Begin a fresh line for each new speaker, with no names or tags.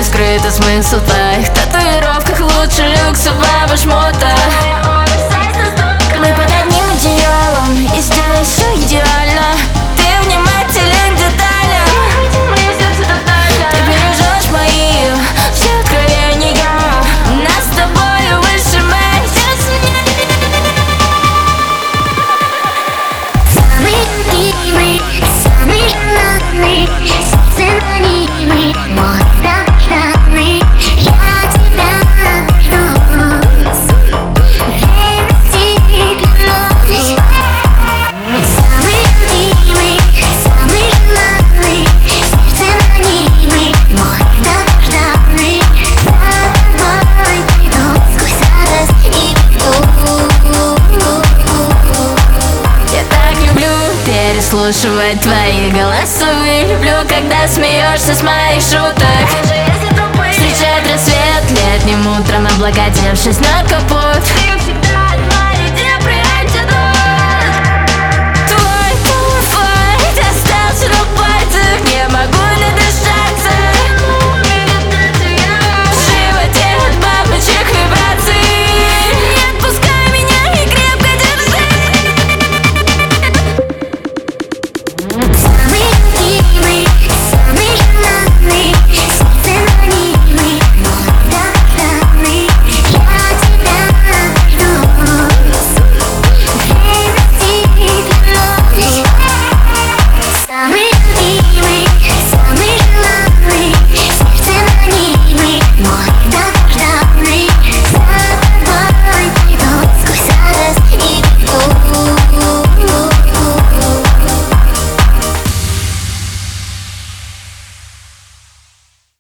скрытый смысл в твоих татуировках. Лучше люксового шмота.
Мы под одним одеялом, и здесь все идеально. Ты внимателен к деталям. Ты бережешь мои все откровения. Нас с тобой выше моих чувств.
Самый любимый, самый желанный, сердце ранимый, мой драгоценный. Я тебя жду, верности клянусь. Самый любимый, самый желанный, сердце ранимый, мой драгоценный. За тобой пойду сквозь радость и беду.
Я так люблю переслушивать твои голосовые. Люблю, когда смеешься с моих шуток. Встречать рассвет летним утром, облокотившись на капот.